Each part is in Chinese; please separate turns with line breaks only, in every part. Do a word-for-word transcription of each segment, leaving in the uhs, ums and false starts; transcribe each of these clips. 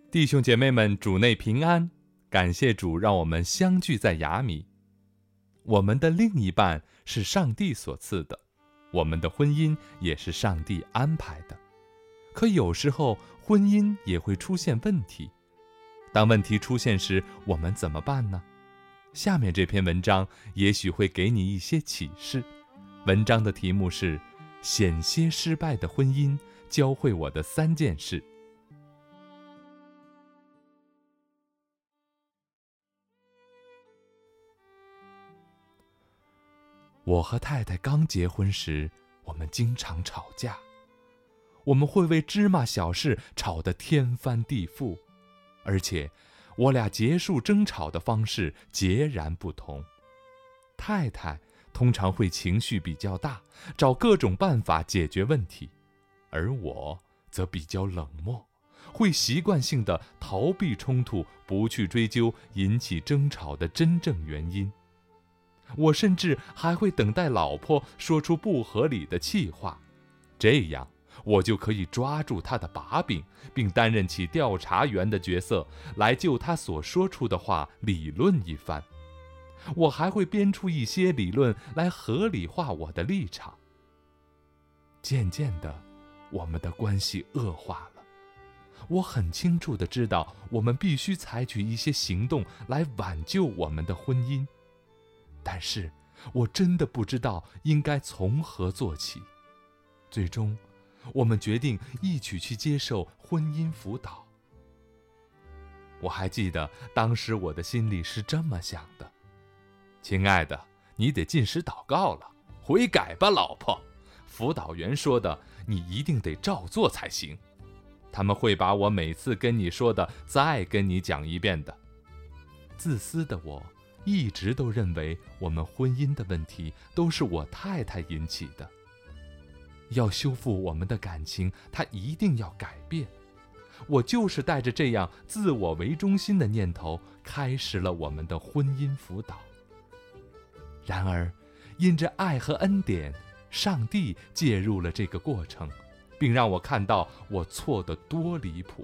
弟兄姐妹们，主内平安，感谢主让我们相聚在雅米。我们的另一半是上帝所赐的，我们的婚姻也是上帝安排的。可有时候婚姻也会出现问题，当问题出现时，我们怎么办呢？下面这篇文章也许会给你一些启示。文章的题目是险些失败的婚姻教会我的三件事。我和太太刚结婚时，我们经常吵架，我们会为芝麻小事吵得天翻地覆，而且我俩结束争吵的方式截然不同。太太通常会情绪比较大，找各种办法解决问题，而我则比较冷漠，会习惯性地逃避冲突，不去追究引起争吵的真正原因。我甚至还会等待老婆说出不合理的气话，这样我就可以抓住她的把柄，并担任起调查员的角色，来就她所说出的话理论一番。我还会编出一些理论来合理化我的立场。渐渐的，我们的关系恶化了。我很清楚地知道，我们必须采取一些行动来挽救我们的婚姻。但是我真的不知道应该从何做起。最终，我们决定一起去接受婚姻辅导。我还记得当时我的心里是这么想的：亲爱的，你得禁食祷告了，悔改吧，老婆。辅导员说的，你一定得照做才行。他们会把我每次跟你说的再跟你讲一遍的。自私的我一直都认为我们婚姻的问题都是我太太引起的。要修复我们的感情，她一定要改变。我就是带着这样自我为中心的念头，开始了我们的婚姻辅导。然而，因着爱和恩典，上帝介入了这个过程，并让我看到我错得多离谱。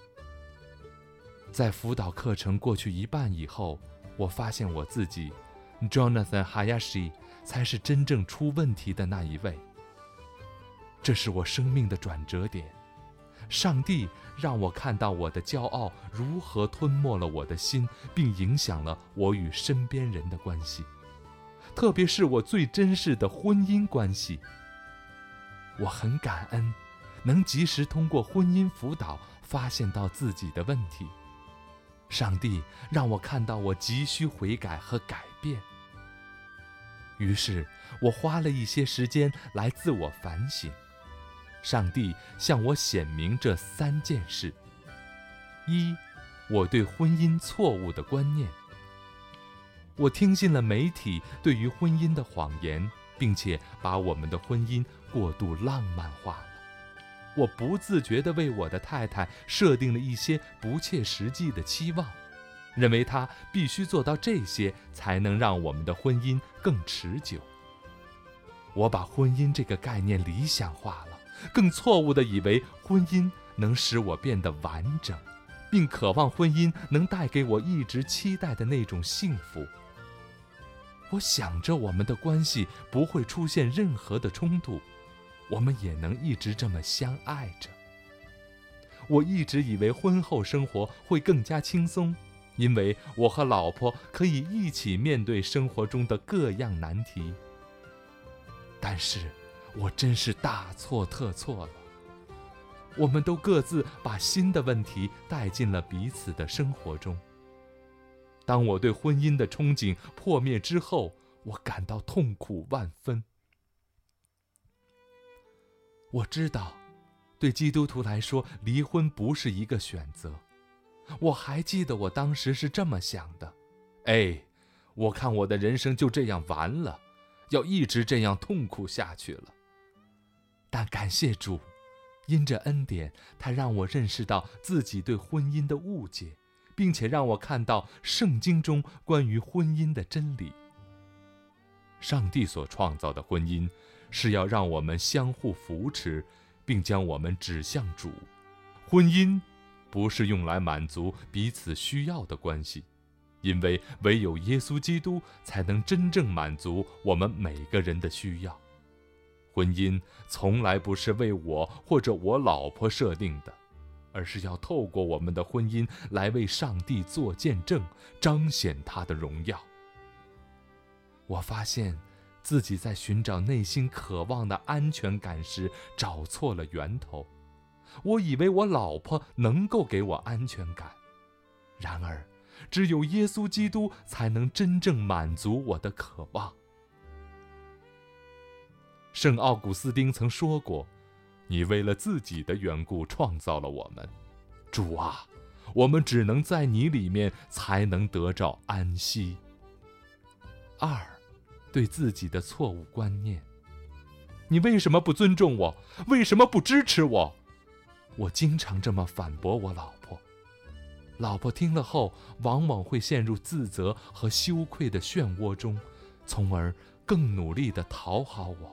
在辅导课程过去一半以后，我发现我自己 Jonathan Hayashi 才是真正出问题的那一位。这是我生命的转折点。上帝让我看到我的骄傲如何吞没了我的心，并影响了我与身边人的关系，特别是我最珍视的婚姻关系。我很感恩能及时通过婚姻辅导发现到自己的问题。上帝让我看到我急需悔改和改变。于是我花了一些时间来自我反省。上帝向我显明这三件事：一，我对婚姻错误的观念。我听信了媒体对于婚姻的谎言，并且把我们的婚姻过度浪漫化了。我不自觉地为我的太太设定了一些不切实际的期望，认为她必须做到这些才能让我们的婚姻更持久。我把婚姻这个概念理想化了，更错误地以为婚姻能使我变得完整，并渴望婚姻能带给我一直期待的那种幸福。我想着我们的关系不会出现任何的冲突，我们也能一直这么相爱着。我一直以为婚后生活会更加轻松，因为我和老婆可以一起面对生活中的各样难题。但是我真是大错特错了。我们都各自把新的问题带进了彼此的生活中。当我对婚姻的憧憬破灭之后，我感到痛苦万分。我知道，对基督徒来说，离婚不是一个选择。我还记得我当时是这么想的：哎，我看我的人生就这样完了，要一直这样痛苦下去了。但感谢主，因着恩典，他让我认识到自己对婚姻的误解，并且让我看到圣经中关于婚姻的真理。上帝所创造的婚姻是要让我们相互扶持，并将我们指向主。婚姻不是用来满足彼此需要的关系，因为唯有耶稣基督才能真正满足我们每个人的需要。婚姻从来不是为我或者我老婆设定的，而是要透过我们的婚姻来为上帝做见证，彰显他的荣耀。我发现自己在寻找内心渴望的安全感时找错了源头。我以为我老婆能够给我安全感，然而只有耶稣基督才能真正满足我的渴望。圣奥古斯丁曾说过，你为了自己的缘故创造了我们，主啊，我们只能在你里面才能得着安息。二，对自己的错误观念。你为什么不尊重我？为什么不支持我？我经常这么反驳我老婆。老婆听了后，往往会陷入自责和羞愧的漩涡中，从而更努力地讨好我。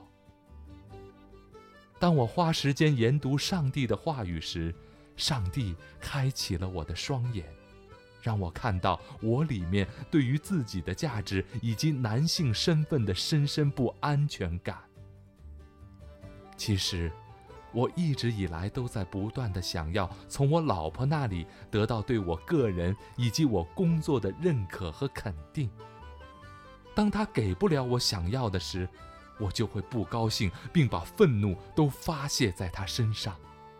当我花时间研读上帝的话语时，上帝开启了我的双眼，让我看到我里面对于自己的价值以及男性身份的深深不安全感。其实我一直以来都在不断地想要从我老婆那里得到对我个人以及我工作的认可和肯定。当她给不了我想要的时，我就会不高兴，并把愤怒都发泄在她身上。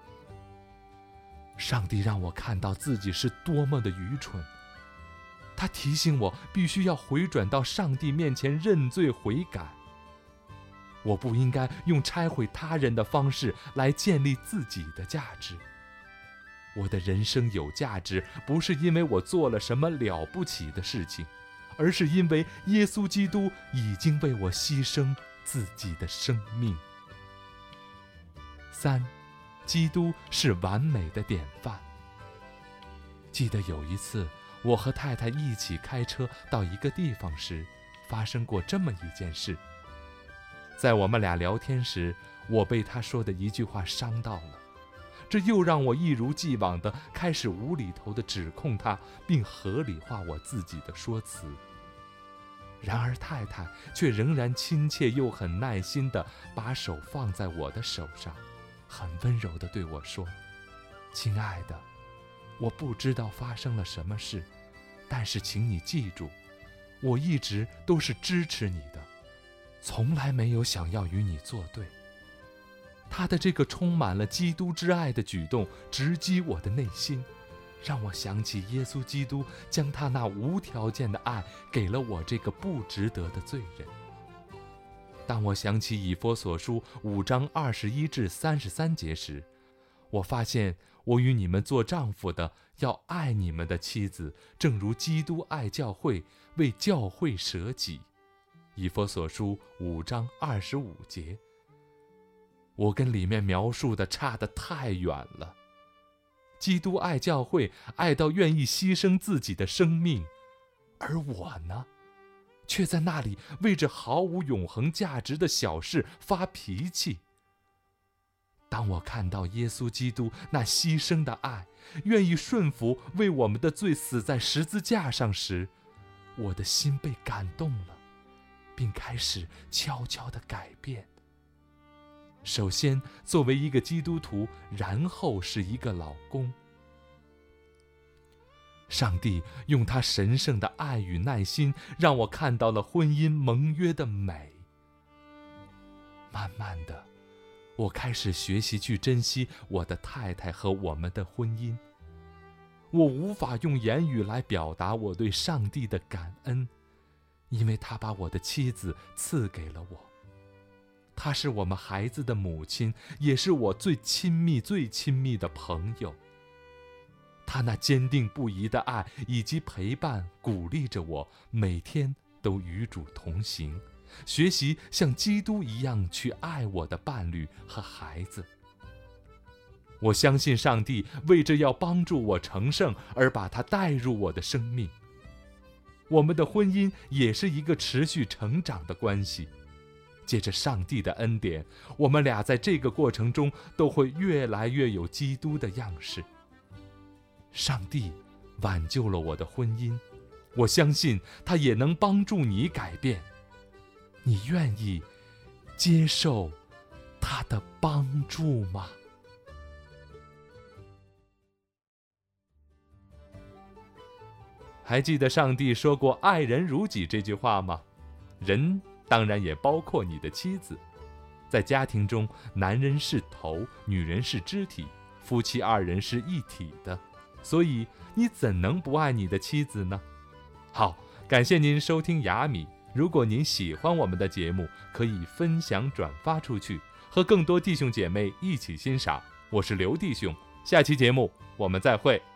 上帝让我看到自己是多么的愚蠢，他提醒我必须要回转到上帝面前认罪悔改。我不应该用拆毁他人的方式来建立自己的价值。我的人生有价值，不是因为我做了什么了不起的事情，而是因为耶稣基督已经为我牺牲自己的生命。三，基督是完美的典范。记得有一次，我和太太一起开车到一个地方时，发生过这么一件事。在我们俩聊天时，我被他说的一句话伤到了，这又让我一如既往地开始无厘头地指控他，并合理化我自己的说辞。然而太太却仍然亲切又很耐心地把手放在我的手上，很温柔地对我说：亲爱的，我不知道发生了什么事，但是请你记住，我一直都是支持你的，从来没有想要与你作对。他的这个充满了基督之爱的举动直击我的内心，让我想起耶稣基督将他那无条件的爱给了我这个不值得的罪人。当我想起以弗所书五章二十一至三十三节时，我发现我与你们做丈夫的要爱你们的妻子，正如基督爱教会，为教会舍己。以弗所书五章二十五节。我跟里面描述的差得太远了。基督爱教会，爱到愿意牺牲自己的生命，而我呢，却在那里为着毫无永恒价值的小事发脾气。当我看到耶稣基督那牺牲的爱，愿意顺服为我们的罪死在十字架上时，我的心被感动了，并开始悄悄地改变。首先作为一个基督徒，然后是一个老公。上帝用他神圣的爱与耐心，让我看到了婚姻盟约的美。慢慢的，我开始学习去珍惜我的太太和我们的婚姻。我无法用言语来表达我对上帝的感恩，因为他把我的妻子赐给了我。她是我们孩子的母亲，也是我最亲密最亲密的朋友。她那坚定不移的爱以及陪伴鼓励着我，每天都与主同行，学习像基督一样去爱我的伴侣和孩子。我相信上帝为着要帮助我成圣而把他带入我的生命。我们的婚姻也是一个持续成长的关系。借着上帝的恩典，我们俩在这个过程中都会越来越有基督的样式。 上帝挽救了我的婚姻，我相信他也能帮助你改变。你愿意接受他的帮助吗？还记得上帝说过爱人如己这句话吗？人当然也包括你的妻子。在家庭中，男人是头，女人是肢体，夫妻二人是一体的，所以你怎能不爱你的妻子呢？好，感谢您收听雅米。如果您喜欢我们的节目，可以分享转发出去，和更多弟兄姐妹一起欣赏。我是刘弟兄，下期节目我们再会。